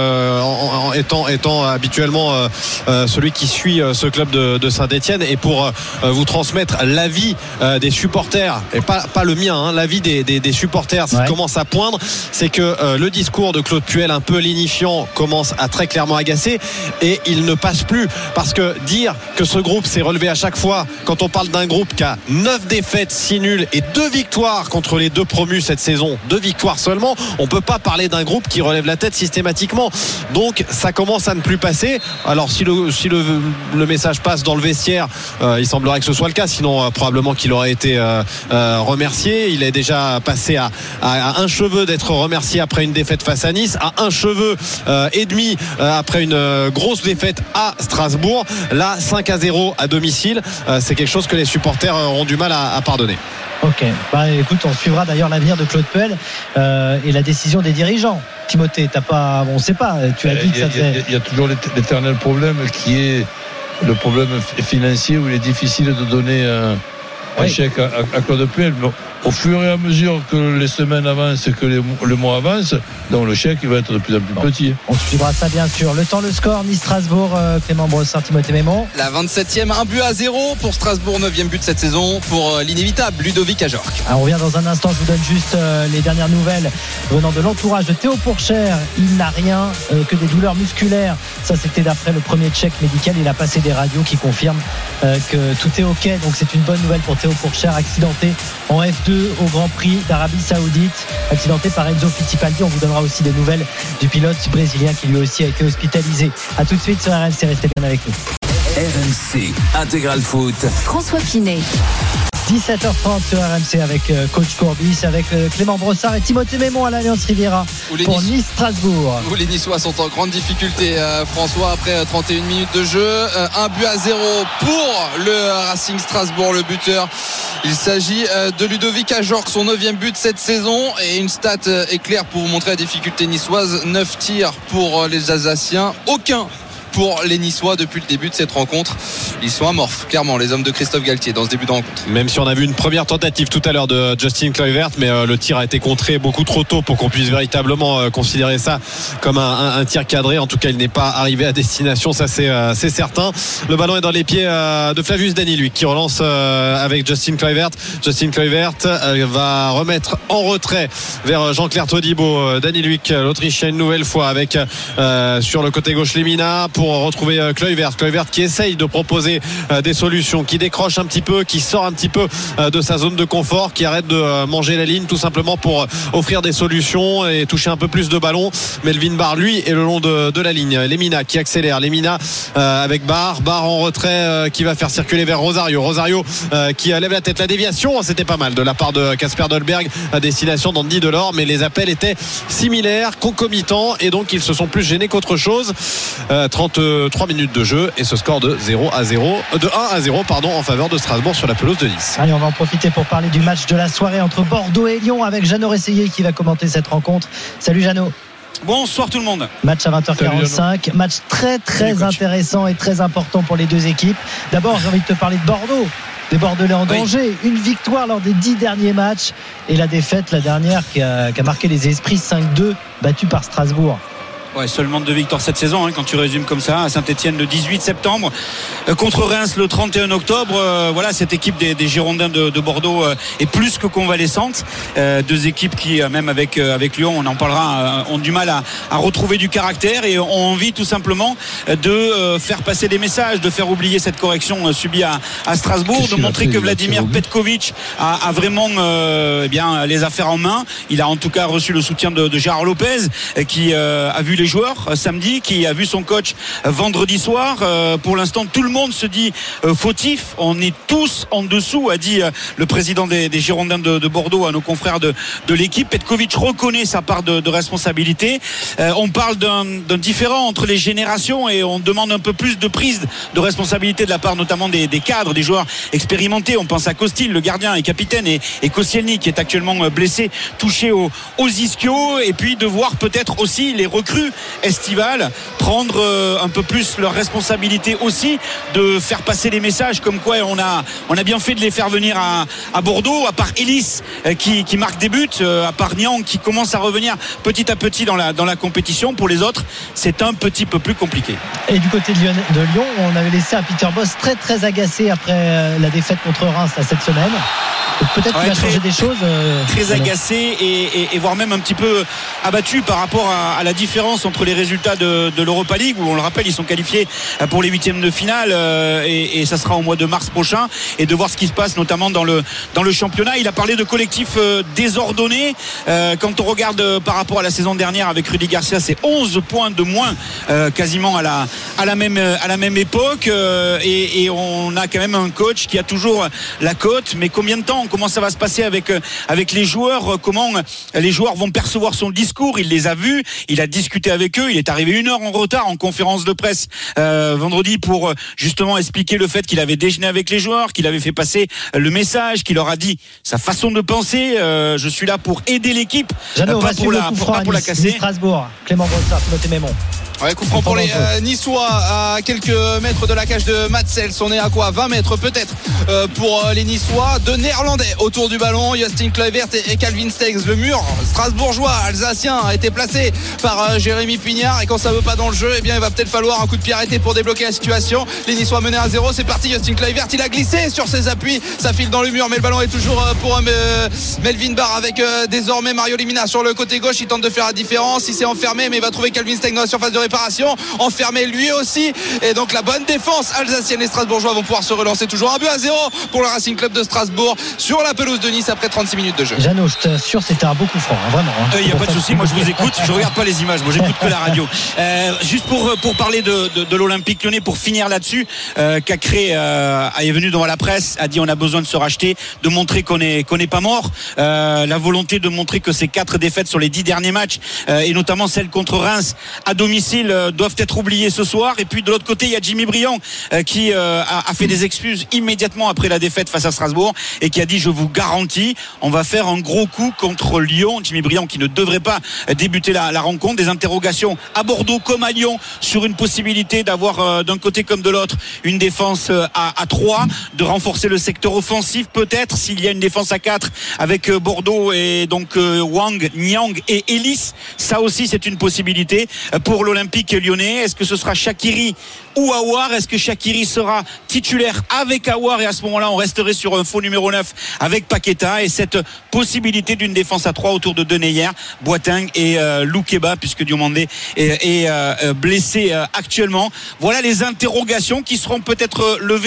en étant habituellement celui qui suit ce club de Saint-Etienne, et pour vous transmettre l'avis des supporters, et pas le mien, l'avis des supporters, ce qui commence à poindre, c'est que le discours de Claude Puel, un peu lénifiant, commence à très clairement agacer, et il ne passe plus, parce que dire que ce groupe s'est relevé à chaque fois, quand on parle d'un groupe qui a 9 défaites, 6 nuls et 2 victoires contre les 2 promus cette saison, 2 victoires seulement, on peut pas parler d'un groupe qui relève la tête systématiquement. Donc ça commence à ne plus passer. Alors si le message passe dans le vestiaire, il semblerait que ce soit le cas, sinon probablement qu'il aurait été remercié. Il est déjà passé à un cheveu d'être remercié après une défaite face à Nice, à un cheveu et demi après une grosse défaite à Strasbourg. Là, 5-0 à domicile, c'est quelque chose que les supporters auront du mal à pardonner. Ok, écoute, on suivra d'ailleurs l'avenir de Claude Puel et la décision des dirigeants. Timothée, on ne sait pas, tu as dit que ça fait... Il y a toujours l'éternel problème qui est le problème financier, où il est difficile de donner un chèque à Claude Puel. Mais au fur et à mesure que les semaines avancent, que le mois avance, donc le chèque il va être de plus en plus petit. On suivra ça bien sûr. Le temps, le score, Nice-Strasbourg, Clément Brossard, Timothée Mémon. La 27e, 1-0 pour Strasbourg, 9e but cette saison pour l'inévitable Ludovic Ajorc. On revient dans un instant, je vous donne juste les dernières nouvelles venant de l'entourage de Théo Pourchère. Il n'a rien que des douleurs musculaires. Ça, c'était d'après le premier check médical. Il a passé des radios qui confirment que tout est ok. Donc c'est une bonne nouvelle pour Théo Pourchère, accidenté en F2 au Grand Prix d'Arabie Saoudite, accidenté par Enzo Fittipaldi. On vous donnera aussi des nouvelles du pilote brésilien qui lui aussi a été hospitalisé. A tout de suite sur RMC, restez bien avec nous. RMC Intégral Foot, François Pinet. 17h30 sur RMC avec coach Courbis, avec Clément Brossard et Timothée Mémon à l'Alliance Riviera pour Nice-Strasbourg. Où les Niçois sont en grande difficulté, François, après 31 minutes de jeu. 1-0 pour le Racing Strasbourg, le buteur. Il s'agit de Ludovic Ajorc, son 9e but cette saison. Et une stat est claire pour vous montrer la difficulté niçoise. 9 tirs pour les Alsaciens, aucun pour les Niçois depuis le début de cette rencontre. Ils sont amorphes, clairement, les hommes de Christophe Galtier dans ce début de rencontre. Même si on a vu une première tentative tout à l'heure de Justin Kluivert, mais le tir a été contré beaucoup trop tôt pour qu'on puisse véritablement considérer ça comme un tir cadré. En tout cas, il n'est pas arrivé à destination, ça c'est certain. Le ballon est dans les pieds de Flavius Daniluk qui relance avec Justin Kluivert. Justin Kluivert va remettre en retrait vers Jean-Claire Todibo. Daniluk, l'Autrichien, une nouvelle fois avec sur le côté gauche Lemina pour retrouver Kluivert qui essaye de proposer des solutions, qui décroche un petit peu, qui sort un petit peu de sa zone de confort, qui arrête de manger la ligne tout simplement pour offrir des solutions et toucher un peu plus de ballons. Melvin Barr, lui, est le long de la ligne. Lemina qui accélère, Lemina avec Barr en retrait qui va faire circuler vers Rosario qui lève la tête. La déviation, c'était pas mal de la part de Kasper Dolberg à destination d'Andy Delors, mais les appels étaient similaires, concomitants, et donc ils se sont plus gênés qu'autre chose. 31 53 minutes de jeu et ce score de 1-0 en faveur de Strasbourg sur la pelouse de Nice. Allez, on va en profiter pour parler du match de la soirée entre Bordeaux et Lyon avec Jeannot Resseyer qui va commenter cette rencontre. Salut Jeannot. Bonsoir tout le monde. Match à 20h45, match très intéressant et très important pour les deux équipes. D'abord, j'ai envie de te parler de Bordeaux. Des Bordelais en danger, une victoire lors des 10 derniers matchs et la défaite, la dernière, qui a marqué les esprits, 5-2, battue par Strasbourg. Ouais, seulement 2 victoires cette saison, quand tu résumes comme ça. À Saint-Etienne le 18 septembre, contre Reims le 31 octobre. Voilà, cette équipe des Girondins de Bordeaux est plus que convalescente. Deux équipes qui, même avec Lyon, on en parlera, ont du mal à retrouver du caractère et ont envie tout simplement de faire passer des messages, de faire oublier cette correction subie à Strasbourg, de montrer que Vladimir Petkovic a vraiment les affaires en main. Il a en tout cas reçu le soutien de Gérard Lopez qui a vu les joueurs samedi, qui a vu son coach vendredi soir. Pour l'instant, tout le monde se dit fautif. On est tous en dessous, a dit le président des Girondins de Bordeaux à nos confrères de l'équipe. Petkovic reconnaît sa part de responsabilité. On parle d'un différend entre les générations et on demande un peu plus de prise de responsabilité de la part notamment des cadres, des joueurs expérimentés. On pense à Costil, le gardien et capitaine, et Koscielny qui est actuellement blessé, touché aux ischios, et puis de voir peut-être aussi les recrues estivales prendre un peu plus leur responsabilité aussi, de faire passer des messages comme quoi on a bien fait de les faire venir à Bordeaux, à part Ellis qui marque des buts, à part Niang qui commence à revenir petit à petit dans la compétition. Pour les autres, c'est un petit peu plus compliqué. Et du côté de Lyon, on avait laissé un Peter Bosz très agacé après la défaite contre Reims cette semaine. Peut-être qu'il va changer des choses. Très agacé et voire même un petit peu abattu par rapport à la différence entre les résultats de l'Europa League, où on le rappelle, ils sont qualifiés pour les huitièmes de finale et ça sera au mois de mars prochain, et de voir ce qui se passe notamment dans le championnat. Il a parlé de collectif désordonné. Quand on regarde par rapport à la saison dernière avec Rudy Garcia, c'est 11 points de moins quasiment à la même époque, et on a quand même un coach qui a toujours la cote. Mais combien de temps, comment ça va se passer avec les joueurs, comment les joueurs vont percevoir son discours? Il les a vus, il a discuté avec eux, il est arrivé 1 heure en retard en conférence de presse vendredi pour justement expliquer le fait qu'il avait déjeuné avec les joueurs, qu'il avait fait passer le message, qu'il leur a dit sa façon de penser. Je suis là pour aider l'équipe, pas pour la casser. Strasbourg, Clément Brossard, Timothée Mémon. Ouais, coup franc pour les Niçois à quelques mètres de la cage de Matsels. On est à quoi, 20 mètres peut-être pour les Niçois. Deux Néerlandais autour du ballon, Justin Kluivert et Calvin Stengs. Le mur strasbourgeois alsacien a été placé par Jérémy Pignard, et quand ça veut pas dans le jeu, eh bien il va peut-être falloir un coup de pied arrêté pour débloquer la situation. Les Niçois menés à 0, c'est parti. Justin Kluivert, il a glissé sur ses appuis, ça file dans le mur, mais le ballon est toujours pour Melvin Barr avec désormais Mario Limina sur le côté gauche. Il tente de faire la différence, il s'est enfermé, mais il va trouver Calvin Stengs dans la surface de réparation, enfermé lui aussi, et donc la bonne défense alsacienne. Les Strasbourgeois vont pouvoir se relancer, toujours 1-0 pour le Racing Club de Strasbourg sur la pelouse de Nice après 36 minutes de jeu. Jeannot, je t'assure, c'était un beau coup franc, vraiment. Il n'y a pas de souci, moi je vous écoute, je regarde pas les images, moi j'écoute que la radio. Juste pour parler de l'Olympique Lyonnais, pour finir là-dessus, Cacré est venu devant la presse, a dit on a besoin de se racheter, de montrer qu'on n'est pas mort, la volonté de montrer que ces 4 défaites sur les 10 derniers matchs, et notamment celle contre Reims à domicile, doivent être oubliés ce soir. Et puis de l'autre côté, il y a Jimmy Briand qui a fait des excuses immédiatement après la défaite face à Strasbourg, et qui a dit je vous garantis, on va faire un gros coup contre Lyon. Jimmy Briand qui ne devrait pas débuter la rencontre. Des interrogations à Bordeaux comme à Lyon sur une possibilité d'avoir d'un côté comme de l'autre une défense à 3, de renforcer le secteur offensif peut-être s'il y a une défense à 4 avec Bordeaux et donc Wang, Niang et Ellis. Ça aussi c'est une possibilité pour l'Olympique Lyonnais. Est-ce que ce sera Shaqiri ou Aouar? Est-ce que Shaqiri sera titulaire avec Aouar, et à ce moment-là on resterait sur un faux numéro 9 avec Paqueta, et cette possibilité d'une défense à 3 autour de Deneyer, Boateng et Loukeba, puisque Diomandé est blessé actuellement. Voilà les interrogations qui seront peut-être levées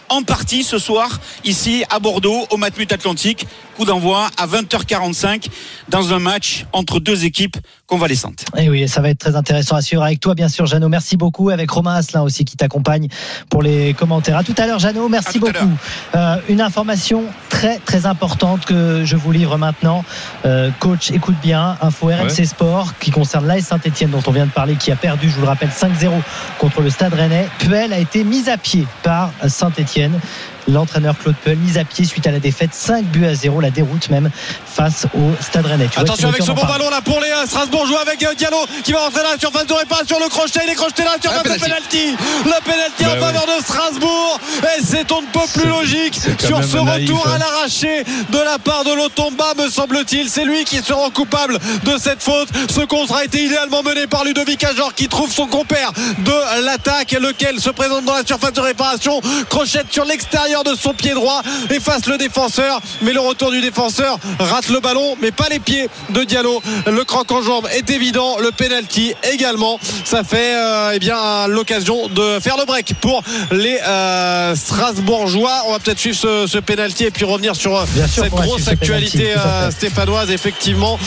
en partie ce soir ici à Bordeaux au Matmut Atlantique. Coup d'envoi à 20h45 dans un match entre deux équipes convalescentes. Et oui, ça va être très intéressant à suivre avec toi, bien sûr, Jeannot. Merci beaucoup. Avec Romain Asselin aussi qui t'accompagne pour les commentaires. À tout à l'heure, Jeannot. Merci beaucoup. Une information très très importante que je vous livre maintenant. Coach, écoute bien. Info RMC Sport qui concerne l'AS Saint-Etienne dont on vient de parler, qui a perdu, je vous le rappelle, 5-0 contre le Stade Rennais. Puel a été mis à pied par Saint-Etienne. L'entraîneur Claude Puel mis à pied suite à la défaite 5-0, la déroute même face au Stade Rennais. Attention avec ce bon ballon là pour les Strasbourgeois avec Diallo qui va rentrer dans la surface de réparation, le crochet, il est crocheté là, surface de penalty. Le penalty en faveur de Strasbourg et c'est on ne peut plus logique sur ce retour à l'arraché de la part de Lotomba, me semble-t-il. C'est lui qui se rend coupable de cette faute. Ce contre a été idéalement mené par Ludovic Ajor qui trouve son compère de l'attaque, lequel se présente dans la surface de réparation, crochette sur l'extérieur de son pied droit, efface le défenseur, mais le retour du défenseur rate le ballon, mais pas les pieds de Diallo. Le croc en jambe est évident, le penalty également. Ça fait l'occasion de faire le break pour les Strasbourgeois. On va peut-être suivre ce penalty et puis revenir sur cette grosse actualité stéphanoise, effectivement.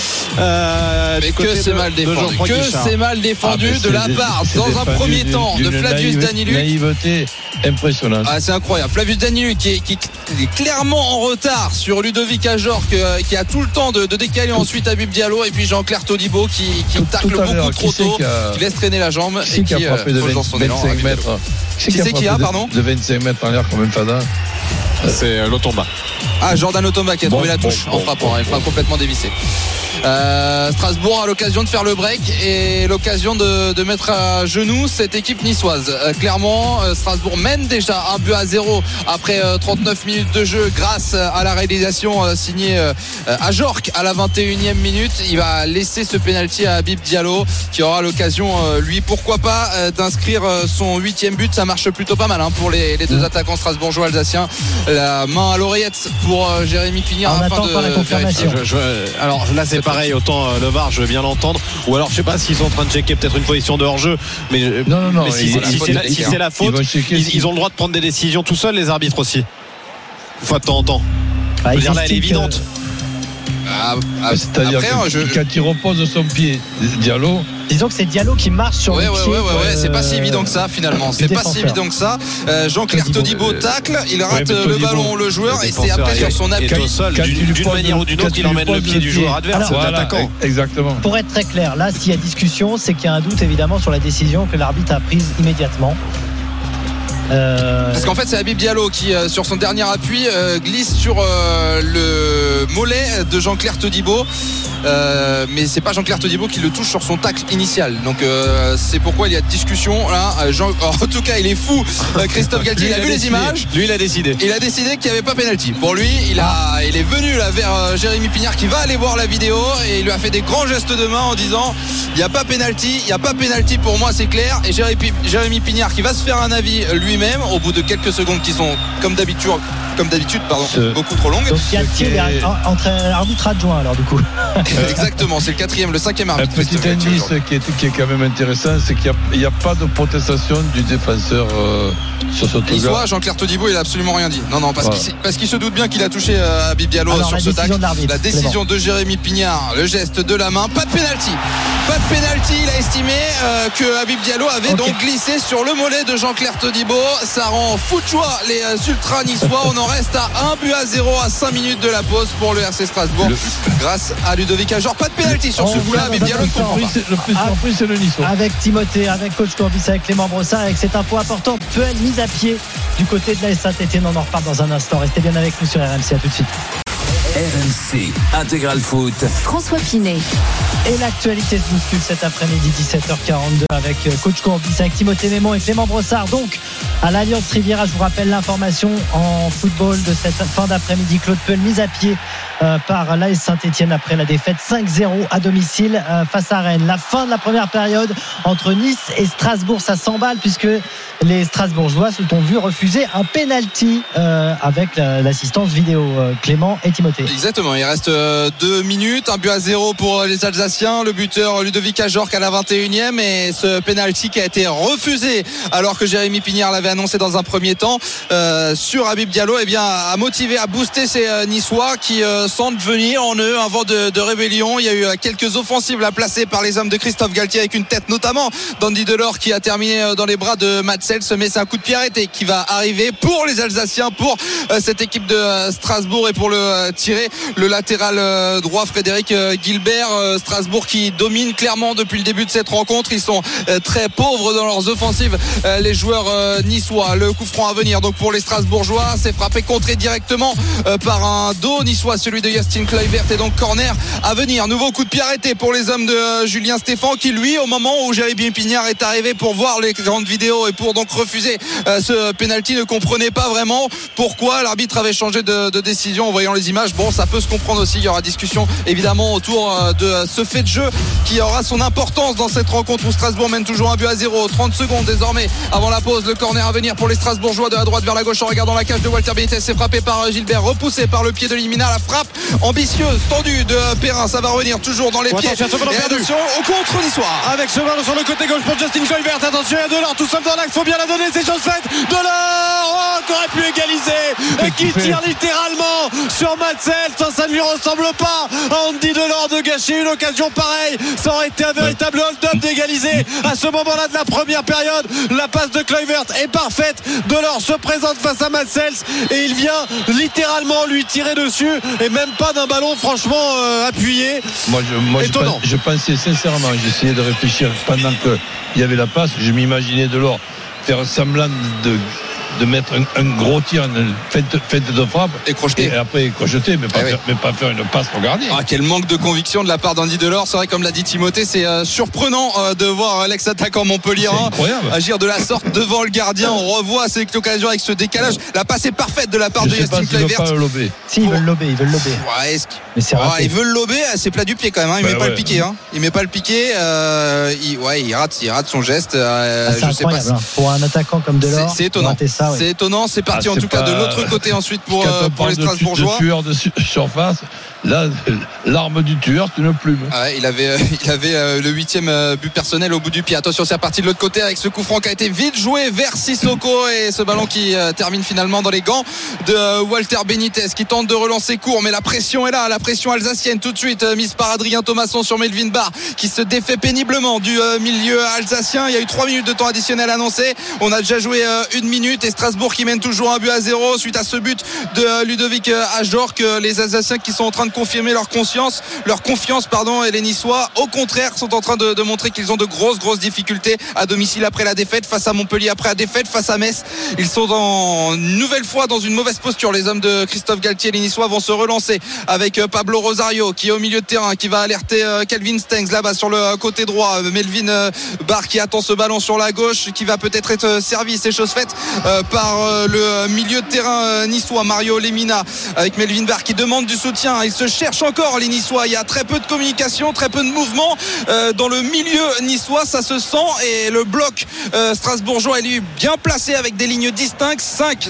Mais que c'est mal défendu, c'est mal défendu de la part dans un premier temps de Flavius Daniluk. Naïveté impressionnante. C'est incroyable. Flavius Daniluk qui est clairement en retard sur Ludovic Ajor qui a tout le temps de décaler ensuite Habib Diallo, et puis Jean-Claire Todibo qui tacle beaucoup trop tôt, qui laisse traîner la jambe et qui a frappé de 25 mètres. Qui c'est qui a, pardon, de 25 mètres en l'air comme un fada. C'est Lotomba. Jordan Lotomba qui a trouvé la touche en frappant. Il frappe complètement dévissé. Strasbourg a l'occasion de faire le break et l'occasion de mettre à genoux cette équipe niçoise. Clairement, Strasbourg mène déjà 1-0 après 39 minutes de jeu grâce à la réalisation signée à Jorque à la 21e minute. Il va laisser ce pénalty à Habib Diallo qui aura l'occasion, lui, pourquoi pas, d'inscrire son 8e but. Ça marche plutôt pas mal pour les deux attaquants strasbourgeois alsaciens. La main à l'oreillette pour Jérémy Pignard afin de la confirmation. Alors là c'est pareil, autant le VAR je veux bien l'entendre, ou alors je sais pas s'ils sont en train de checker peut-être une position de hors-jeu, mais si c'est la faute, ils ont le droit de prendre des décisions tout seuls, les arbitres aussi, une fois de temps en temps. Je veux dire, là elle est évidente. C'est-à-dire que quand il repose son pied, Diallo, disons que c'est Diallo qui marche sur le pied. C'est pas si évident que ça finalement. C'est pas si évident que ça. Jean-Claire Todibo tacle, il rate le ballon, le joueur, et c'est après sur son appui. D'une manière ou d'une autre, il emmène le pied du joueur adverse, l'attaquant. Exactement. Pour être très clair, là, s'il y a discussion, c'est qu'il y a un doute évidemment sur la décision que l'arbitre a prise immédiatement. Parce qu'en fait c'est Habib Diallo qui sur son dernier appui glisse sur le mollet de Jean-Claire Todibo, mais c'est pas Jean-Claire Todibo qui le touche sur son tacle initial, donc c'est pourquoi il y a discussion là. En tout cas il est fou, Christophe Galtier, il a vu les images, lui il a décidé qu'il n'y avait pas pénalty pour lui. Il est venu là vers Jérémy Pignard qui va aller voir la vidéo, et il lui a fait des grands gestes de main en disant il n'y a pas pénalty pour moi, c'est clair. Et Jérémy Pignard qui va se faire un avis lui-même au bout de quelques secondes qui sont comme d'habitude beaucoup trop longues. Donc Galtier est entre arbitre adjoint alors du coup. Exactement, c'est le 5e arbitre. Un petit indice qui est quand même intéressant, c'est qu'il n'y a pas de protestation du défenseur sur ce truc. Jean-Claire Todibo, il a absolument rien dit. Non, parce qu'il se doute bien qu'il a touché Habib Diallo sur ce tacle. La décision de Jérémy Pignard, le geste de la main, pas de pénalty. Il a estimé que Habib Diallo avait donc glissé sur le mollet de Jean-Claire Todibo. Ça rend fou de joie les ultras niçois. On en reste à 1-0 à 5 minutes de la pause pour le RC Strasbourg grâce à Ludovic Ajor. Pas de pénalty sur ce coup-là. Habib Diallo ne comprend pas. Le plus surpris, c'est le Niçois. Avec Timothée, avec coach Courbis, avec Clément Brossard, avec cette info importante, Puel mise à pied du côté de la Saint-Etienne. On en reparle dans un instant. Restez bien avec nous sur RMC. À tout de suite. RMC Intégral Foot. François Pinet. Et l'actualité se bouscule cet après-midi 17h42 avec coach Courbis, avec Timothée Mémon et Clément Brossard. Donc à l'Alliance Riviera, je vous rappelle l'information en football de cette fin d'après-midi. Claude Puel mise à pied par l'AS Saint-Etienne après la défaite 5-0 à domicile face à Rennes. La fin de la première période entre Nice et Strasbourg, ça s'emballe puisque les Strasbourgeois se sont vus refuser un penalty avec l'assistance vidéo. Clément et Timothée. Exactement, il reste 2 minutes, 1-0 pour les Alsaciens, le buteur Ludovic Ajorc à la 21e et ce penalty qui a été refusé alors que Jérémy Pignard l'avait annoncé dans un premier temps sur Habib Diallo, eh bien a motivé, a boosté ces Niçois qui sentent venir en eux un vent de rébellion. Il y a eu quelques offensives là placées par les hommes de Christophe Galtier avec une tête notamment d'Andy Delors qui a terminé dans les bras de Matt Sells, mais c'est un coup de pied arrêté qui va arriver pour les Alsaciens, pour cette équipe de Strasbourg et pour le tirer le latéral droit Frédéric Gilbert. Strasbourg qui domine clairement depuis le début de cette rencontre. Ils sont très pauvres dans leurs offensives, les joueurs niçois. Le coup franc à venir donc pour les Strasbourgeois, c'est frappé, contré directement par un dos niçois, celui de Justin Kluivert, et donc corner à venir. Nouveau coup de pied arrêté pour les hommes de Julien Stéphan qui lui, au moment où Jérémy Pignard est arrivé pour voir les grandes vidéos et pour donc refuser ce penalty, ne comprenait pas vraiment pourquoi l'arbitre avait changé de décision en voyant les images. Bon, ça peut se comprendre aussi, il y aura discussion évidemment autour de ce fait de jeu qui aura son importance dans cette rencontre où Strasbourg mène toujours 1-0. 30 secondes désormais avant la pause, le corner à venir pour les Strasbourgeois de la droite vers la gauche en regardant la cage de Walter Benitez. C'est frappé par Gilbert, repoussé par le pied de Limina. La frappe ambitieuse, tendue de Perrin, ça va revenir toujours dans les pieds. Attention au contre niçois avec ce ballon sur le côté gauche pour Justin Kluivert. Attention, il y a Delors tout seul dans l'axe, faut bien la donner, c'est chose faite. Delors qui aurait pu égaliser et qui tire littéralement sur Matt Sells. Ça ne lui ressemble pas à Andy Delors de gâcher une occasion pareille. Ça aurait été un véritable hold-up d'égaliser à ce moment-là de la première période. La passe de Kluivert est parfaite. Delors se présente face à Matt Sells et il vient littéralement lui tirer dessus, et même pas d'un ballon franchement appuyé. Moi je pensais sincèrement, j'essayais de réfléchir pendant qu'il y avait la passe, je m'imaginais Delors faire semblant de mettre un gros tir, une fête de frappe et crocheter, et après crocheter, mais pas faire une passe pour gardien. Quel manque de conviction de la part d'Andy Delors. C'est vrai, comme l'a dit Timothée, c'est surprenant de voir l'ex-attaquant Montpellier agir de la sorte devant le gardien. On revoit cette occasion avec ce décalage. La passe est parfaite de la part de Justin Kluivert. Si, ils veulent lober. Ouais, mais c'est raté. Ils veulent lober, c'est plat du pied quand même. Il met pas le piqué. Il met pas le piqué. Il rate son geste. C'est incroyable. Pour un attaquant comme Delors, c'est étonnant. C'est étonnant, c'est parti en tout cas de l'autre côté ensuite pour les Strasbourgeois. De tueur de surface, là, l'arme du tueur, c'est une plume. Il avait le 8e but personnel au bout du pied. Attention, c'est reparti de l'autre côté avec ce coup franc qui a été vite joué vers Sissoko et ce ballon qui termine finalement dans les gants de Walter Benitez qui tente de relancer court, mais la pression est là, la pression alsacienne tout de suite mise par Adrien Thomasson sur Melvin Barr qui se défait péniblement du milieu alsacien. Il y a eu 3 minutes de temps additionnel annoncé. On a déjà joué 1 minute et Strasbourg qui mène toujours 1-0 suite à ce but de Ludovic Ajorc. Les Alsaciens qui sont en train de confirmer leur confiance, et les Niçois au contraire sont en train de montrer qu'ils ont de grosses difficultés à domicile après la défaite face à Montpellier, après la défaite face à Metz. Ils sont une nouvelle fois dans une mauvaise posture. Les hommes de Christophe Galtier, les Niçois vont se relancer avec Pablo Rosario qui est au milieu de terrain, qui va alerter Kelvin Stengs là-bas sur le côté droit. Melvin Barr qui attend ce ballon sur la gauche, qui va peut-être être servi, c'est chose faite par le milieu de terrain niçois Mario Lemina, avec Melvin Barr qui demande du soutien. Ils se cherchent encore, les Niçois. Il y a très peu de communication, très peu de mouvement dans le milieu niçois, ça se sent, et le bloc strasbourgeois est lui bien placé avec des lignes distinctes.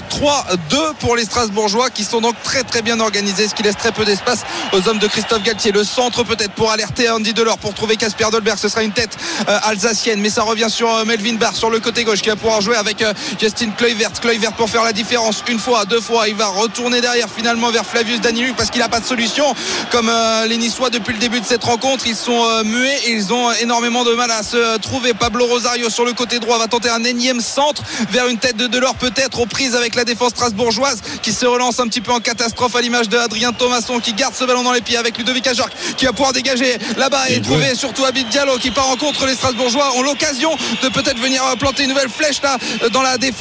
5-3-2 pour les Strasbourgeois qui sont donc très bien organisés, ce qui laisse très peu d'espace aux hommes de Christophe Galtier. Le centre peut-être pour alerter Andy Delors, pour trouver Kasper Dolberg, ce sera une tête alsacienne, mais ça revient sur Melvin Barr sur le côté gauche qui va pouvoir jouer avec Justin Kluivert pour faire la différence. 1 fois, 2 fois, il va retourner derrière finalement vers Flavius Daniluk parce qu'il n'a pas de solution. Comme les Niçois depuis le début de cette rencontre, ils sont muets et ils ont énormément de mal à se trouver. Pablo Rosario sur le côté droit va tenter un énième centre vers une tête de Delors, peut-être aux prises avec la défense strasbourgeoise qui se relance un petit peu en catastrophe à l'image de Adrien Thomasson qui garde ce ballon dans les pieds avec Ludovic Ajorc qui va pouvoir dégager là-bas et trouver surtout Habib Diallo qui part en contre. Les Strasbourgeois ont l'occasion de peut-être venir planter une nouvelle flèche là dans la défense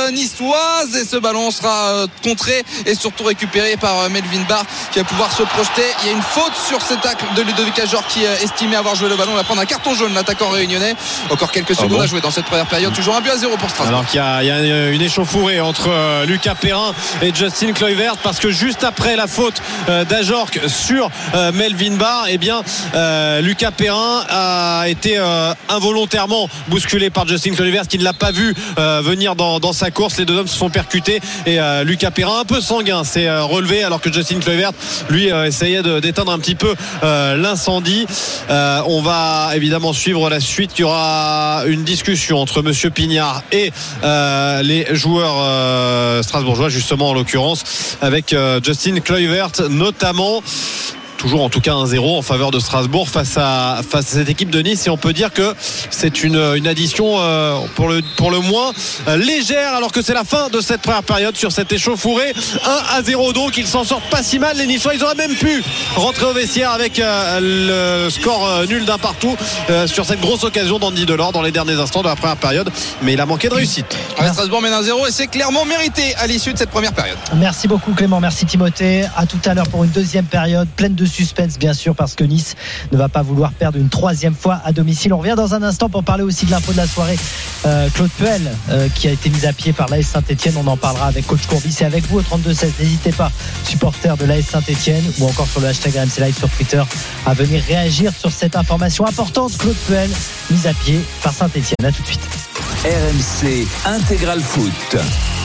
niçoise et ce ballon sera contré et surtout récupéré par Melvin Barr qui va pouvoir se projeter. Il y a une faute sur ce tacle de Ludovic Ajor qui estimait avoir joué le ballon. Il va prendre un carton jaune, l'attaquant réunionnais. Encore quelques secondes à jouer dans cette première période. Toujours 1-0 pour Strasbourg. Alors qu'il y a une échauffourée entre Lucas Perrin et Justin Kluivert parce que juste après la faute d'Ajorc sur Melvin Barr, eh bien Lucas Perrin a été involontairement bousculé par Justin Kluivert qui ne l'a pas vu venir dans sa course. Les deux hommes se sont percutés et Lucas Perrin, un peu sanguin, s'est relevé alors que Justin Kluivert lui essayait d'éteindre un petit peu l'incendie. On va évidemment suivre la suite. Il y aura une discussion entre Monsieur Pignard et les joueurs strasbourgeois, justement en l'occurrence avec Justin Kluivert notamment. Toujours en tout cas 1-0 en faveur de Strasbourg face à cette équipe de Nice, et on peut dire que c'est une addition pour le moins légère alors que c'est la fin de cette première période sur cette échauffourée. 1-0 donc, ils s'en sortent pas si mal les Niçois. Ils auraient même pu rentrer au vestiaire avec le score nul d'un partout sur cette grosse occasion d'Andy Delors dans les derniers instants de la première période, mais il a manqué de réussite. Strasbourg mène 1-0 et c'est clairement mérité à l'issue de cette première période. Merci beaucoup Clément, merci Timothée. À tout à l'heure pour une deuxième période pleine de suspense bien sûr, parce que Nice ne va pas vouloir perdre une troisième fois à domicile. On revient dans un instant pour parler aussi de l'info de la soirée. Claude Puel qui a été mis à pied par l'AS Saint-Etienne. On en parlera avec coach Courbis et avec vous au 32-16. N'hésitez pas, supporters de l'AS Saint-Etienne ou encore sur le hashtag RMC Live sur Twitter, à venir réagir sur cette information importante. Claude Puel mis à pied par Saint-Etienne. À tout de suite. RMC Intégral Foot.